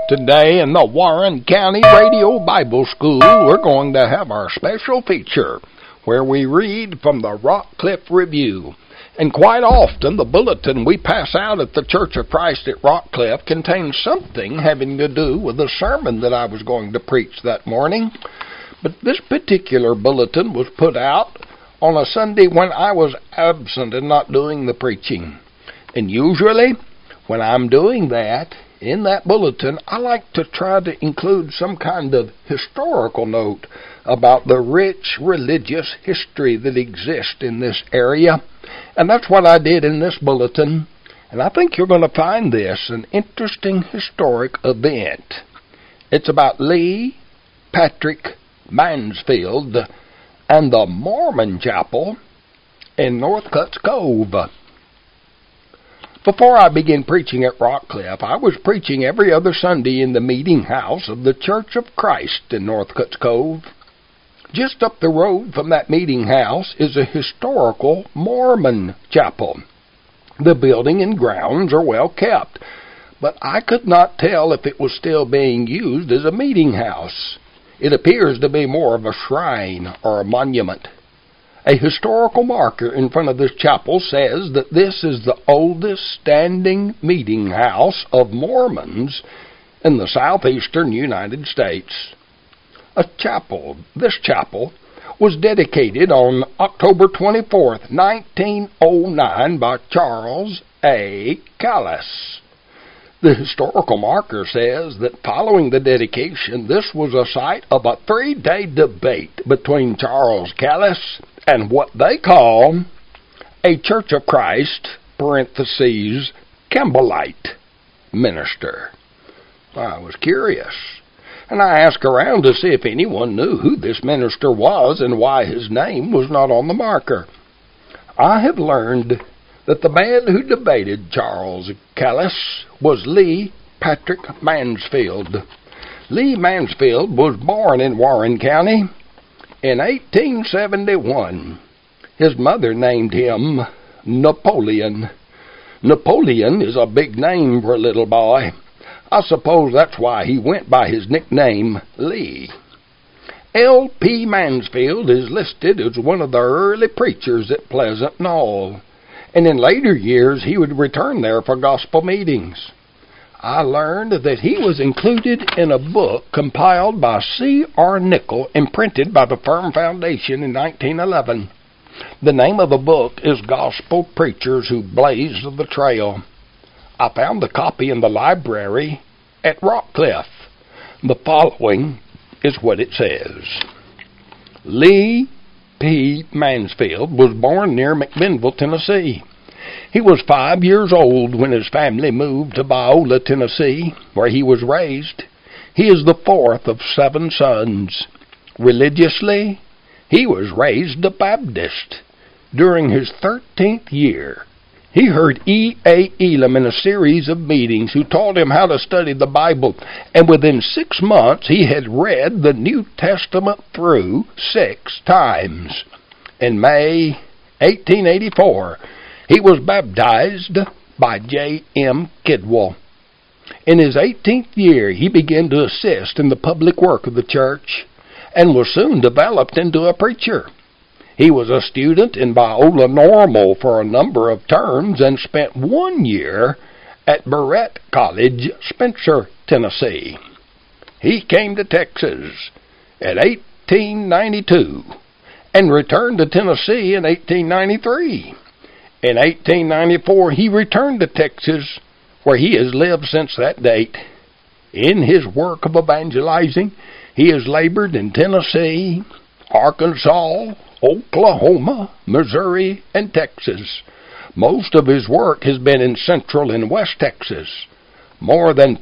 Today in the Warren County Radio Bible School, we're going to have our special feature where we read from the Rockcliffe Review. And quite often, the bulletin we pass out at the Church of Christ at Rockcliffe contains something having to do with the sermon that I was going to preach that morning. But this particular bulletin was put out on a Sunday when I was absent and not doing the preaching. And usually, when I'm doing that, in that bulletin, I like to try to include some kind of historical note about the rich religious history that exists in this area. And that's what I did in this bulletin. And I think you're going to find this an interesting historic event. It's about Lee Patrick Mansfield and the Mormon Chapel in Northcutt's Cove. Before I began preaching at Rockcliffe, I was preaching every other Sunday in the meeting house of the Church of Christ in Northcutt's Cove. Just up the road from that meeting house is a historical Mormon chapel. The building and grounds are well kept, but I could not tell if it was still being used as a meeting house. It appears to be more of a shrine or a monument. A historical marker in front of this chapel says that this is the oldest standing meeting house of Mormons in the southeastern United States. This chapel was dedicated on October 24th, 1909 by Charles A. Callis. The historical marker says that following the dedication, this was a site of a 3-day debate between Charles Callis and what they call a Church of Christ, parentheses, Campbellite minister. I was curious, and I asked around to see if anyone knew who this minister was and why his name was not on the marker. I have learned that the man who debated Charles Callis was Lee Patrick Mansfield. Lee Mansfield was born in Warren County in 1871. His mother named him Napoleon. Napoleon is a big name for a little boy. I suppose that's why he went by his nickname Lee. L.P. Mansfield is listed as one of the early preachers at Pleasant Knoll, and in later years he would return there for gospel meetings. I learned that he was included in a book compiled by C.R. Nickel and printed by the Firm Foundation in 1911. The name of the book is Gospel Preachers Who Blazed the Trail. I found the copy in the library at Rockcliffe. The following is what it says. Lee P. Mansfield was born near McMinnville, Tennessee. He was 5 years old when his family moved to Biola, Tennessee, where he was raised. He is the fourth of 7 sons. Religiously, he was raised a Baptist. During his 13th year, he heard E.A. Elam in a series of meetings who taught him how to study the Bible, and within 6 months he had read the New Testament through 6 times. In May 1884, he was baptized by J.M. Kidwell. In his 18th year, he began to assist in the public work of the church and was soon developed into a preacher. He was a student in Biola Normal for a number of terms and spent 1 year at Barrett College, Spencer, Tennessee. He came to Texas in 1892 and returned to Tennessee in 1893. In 1894, he returned to Texas, where he has lived since that date. In his work of evangelizing, he has labored in Tennessee, Arkansas, Oklahoma, Missouri, and Texas. Most of his work has been in Central and West Texas. More than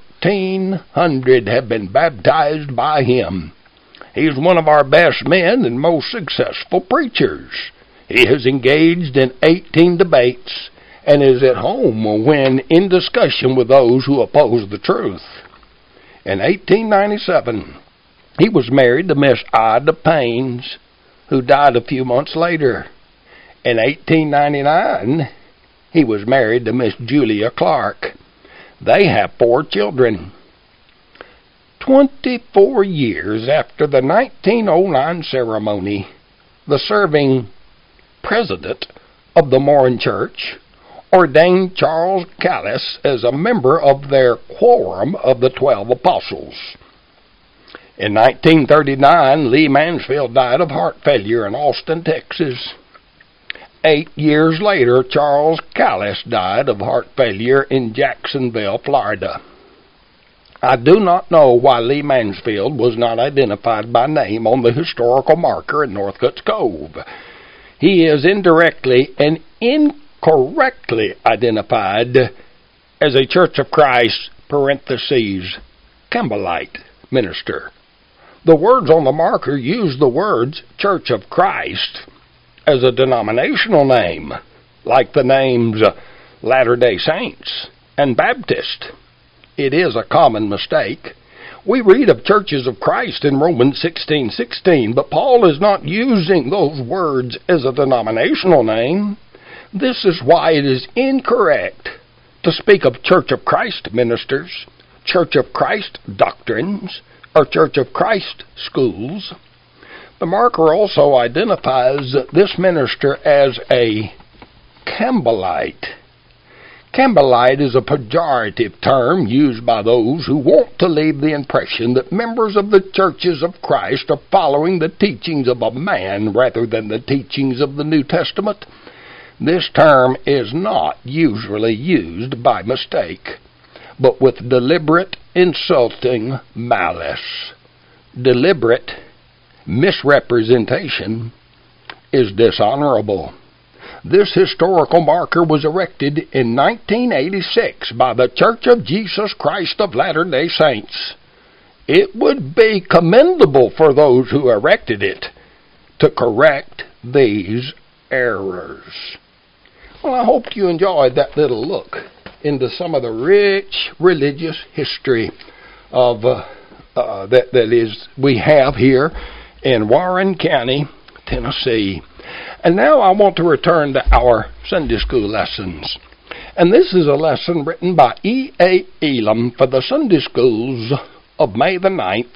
1,400 have been baptized by him. He is one of our best men and most successful preachers. He has engaged in 18 debates and is at home when in discussion with those who oppose the truth. In 1897, he was married to Miss Ida Paines, who died a few months later. In 1899, he was married to Miss Julia Clark. They have 4 children. 24 years after the 1909 ceremony, the serving president of the Moran Church ordained Charles Callis as a member of their quorum of the 12 apostles. In 1939, Lee Mansfield died of heart failure in Austin, Texas. 8 years later, Charles Callis died of heart failure in Jacksonville, Florida. I do not know why Lee Mansfield was not identified by name on the historical marker in Northcutt's Cove. He is indirectly and incorrectly identified as a Church of Christ, Campbellite minister. The words on the marker use the words Church of Christ as a denominational name, like the names Latter-day Saints and Baptist. It is a common mistake. We read of churches of Christ in Romans 16:16, but Paul is not using those words as a denominational name. This is why it is incorrect to speak of Church of Christ ministers, Church of Christ doctrines, or Church of Christ schools. The marker also identifies this minister as a Campbellite. Campbellite is a pejorative term used by those who want to leave the impression that members of the churches of Christ are following the teachings of a man rather than the teachings of the New Testament. This term is not usually used by mistake, but with deliberate insulting malice. Deliberate misrepresentation is dishonorable. This historical marker was erected in 1986 by the Church of Jesus Christ of Latter-day Saints. It would be commendable for those who erected it to correct these errors. Well, I hope you enjoyed that little look into some of the rich religious history of we have here in Warren County, Tennessee. And now I want to return to our Sunday school lessons. And this is a lesson written by E.A. Elam for the Sunday schools of May the 9th,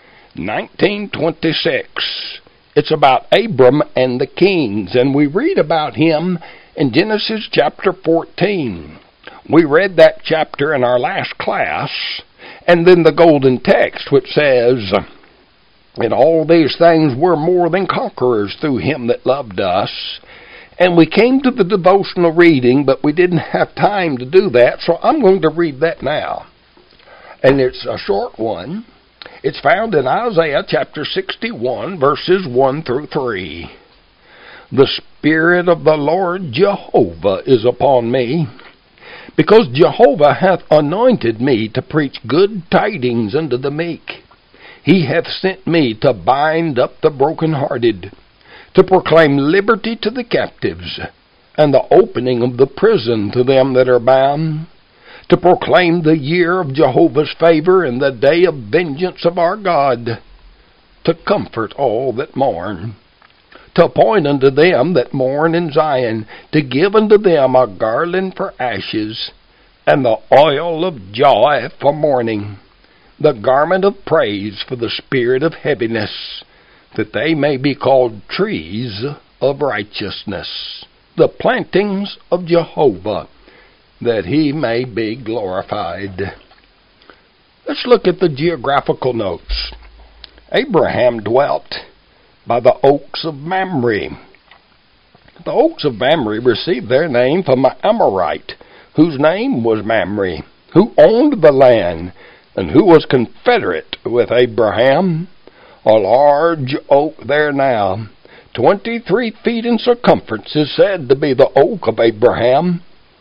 1926. It's about Abram and the kings, and we read about him in Genesis chapter 14. We read that chapter in our last class, and then the golden text which says, "And all these things were more than conquerors through him that loved us." And we came to the devotional reading, but we didn't have time to do that, so I'm going to read that now. And it's a short one. It's found in Isaiah chapter 61, verses 1 through 3. "The Spirit of the Lord Jehovah is upon me, because Jehovah hath anointed me to preach good tidings unto the meek. He hath sent me to bind up the brokenhearted, to proclaim liberty to the captives, and the opening of the prison to them that are bound, to proclaim the year of Jehovah's favor and the day of vengeance of our God, to comfort all that mourn, to appoint unto them that mourn in Zion, to give unto them a garland for ashes, and the oil of joy for mourning, the garment of praise for the spirit of heaviness, that they may be called trees of righteousness, the plantings of Jehovah, that he may be glorified." Let's look at the geographical notes. Abraham dwelt by the oaks of Mamre. The oaks of Mamre received their name from an Amorite, whose name was Mamre, who owned the land, and who was confederate with Abraham. A large oak there now, 23 feet in circumference, is said to be the oak of Abraham.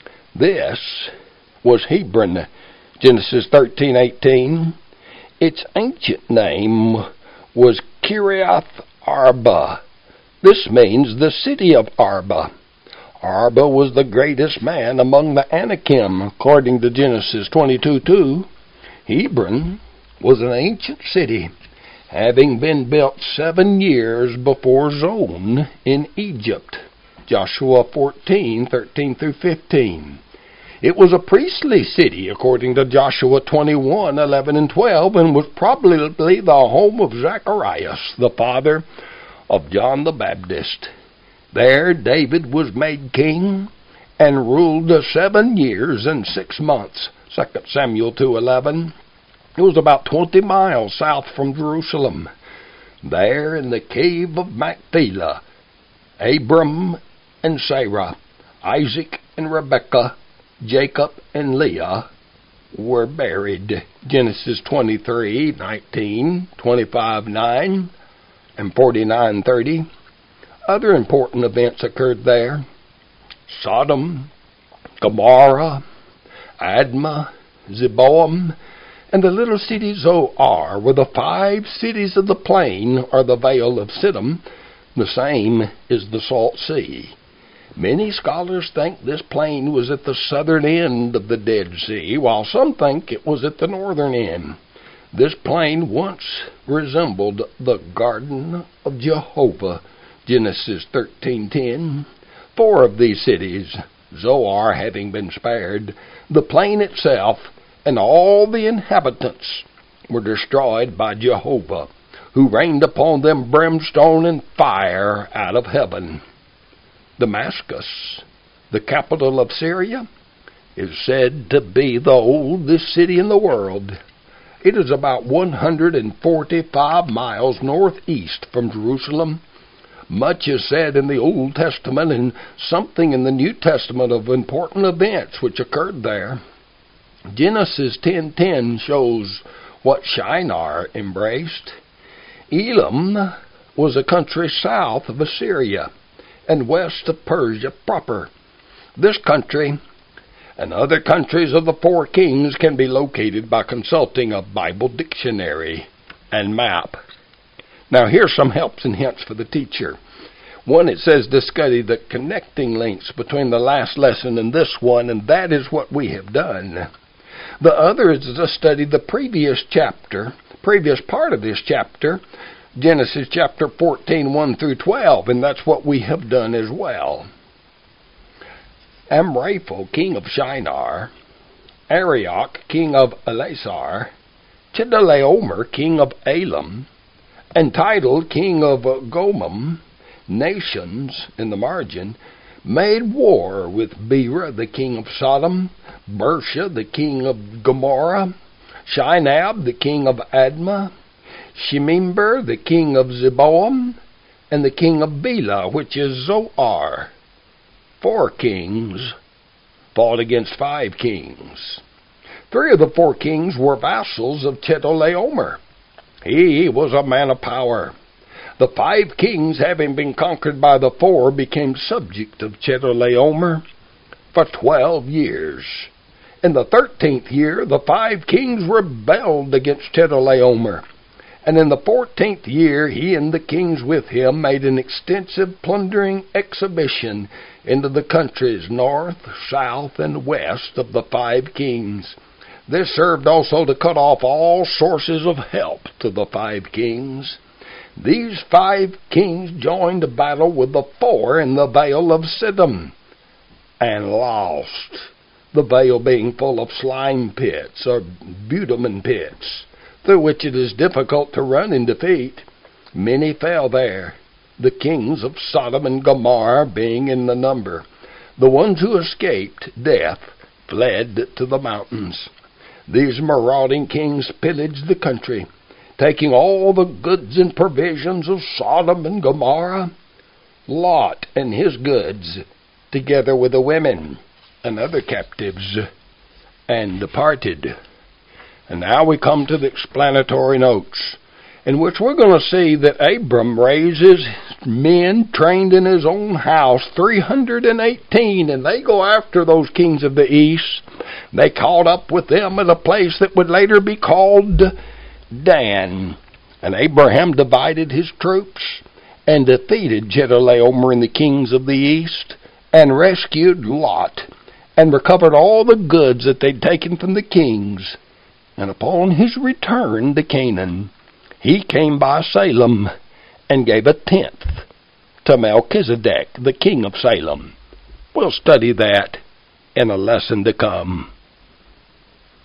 This was Hebron, Genesis 13:18. Its ancient name was Kiriath Arba. This means the city of Arba. Arba was the greatest man among the Anakim, according to Genesis 22:2. Hebron was an ancient city, having been built 7 years before Zoan in Egypt, Joshua 14:13 through 15. It was a priestly city, according to Joshua 21:11 and 12, and was probably the home of Zacharias, the father of John the Baptist. There David was made king and ruled 7 years and 6 months, 2 Samuel 2:11. It was about 20 miles south from Jerusalem. There in the cave of Machpelah, Abram and Sarah, Isaac and Rebekah, Jacob and Leah were buried. Genesis 23:19, 25:9, and 49:30. Other important events occurred there. Sodom, Gomorrah, Admah, Zeboam, and the little city Zoar were the 5 cities of the plain, or the Vale of Siddim. The same is the Salt Sea. Many scholars think this plain was at the southern end of the Dead Sea, while some think it was at the northern end. This plain once resembled the Garden of Jehovah, Genesis 13:10. 4 of these cities, Zoar having been spared, the plain itself and all the inhabitants were destroyed by Jehovah, who rained upon them brimstone and fire out of heaven. Damascus, the capital of Syria, is said to be the oldest city in the world. It is about 145 miles northeast from Jerusalem. Much is said in the Old Testament and something in the New Testament of important events which occurred there. Genesis 10:10 shows what Shinar embraced. Elam was a country south of Assyria and west of Persia proper. This country and other countries of the 4 kings can be located by consulting a Bible dictionary and map. Now here's some helps and hints for the teacher. 1, it says to study the connecting links between the last lesson and this one, and that is what we have done. The other is to study the previous part of this chapter, Genesis chapter 14, 1 through 12, and that's what we have done as well. Amraphel, king of Shinar, Arioch, king of Elasar, Chedorlaomer, king of Elam, and Tidal, king of Gomam, nations, in the margin, made war with Bera, the king of Sodom, Bersha, the king of Gomorrah, Shinab, the king of Admah, Shemimber, the king of Zeboam, and the king of Bela, which is Zoar. 4 kings fought against 5 kings. 3 of the 4 kings were vassals of Chedorlaomer. He was a man of power. The 5 kings, having been conquered by the 4, became subject of Chedorlaomer for 12 years. In the 13th year, the 5 kings rebelled against Chedorlaomer. And in the 14th year, he and the kings with him made an extensive plundering exhibition into the countries north, south, and west of the 5 kings. This served also to cut off all sources of help to the 5 kings. These 5 kings joined battle with the 4 in the Vale of Siddim and lost, the vale being full of slime pits or bitumen pits, through which it is difficult to run in defeat. Many fell there, the kings of Sodom and Gomorrah being in the number. The ones who escaped death fled to the mountains. These marauding kings pillaged the country, taking all the goods and provisions of Sodom and Gomorrah, Lot and his goods, together with the women and other captives, and departed. And now we come to the explanatory notes, in which we're going to see that Abram raises men trained in his own house, 318, and they go after those kings of the east. They caught up with them at a place that would later be called Dan. And Abraham divided his troops and defeated Chedorlaomer and the kings of the east, and rescued Lot, and recovered all the goods that they'd taken from the kings. And upon his return to Canaan, he came by Salem and gave 1/10 to Melchizedek, the king of Salem. We'll study that in a lesson to come.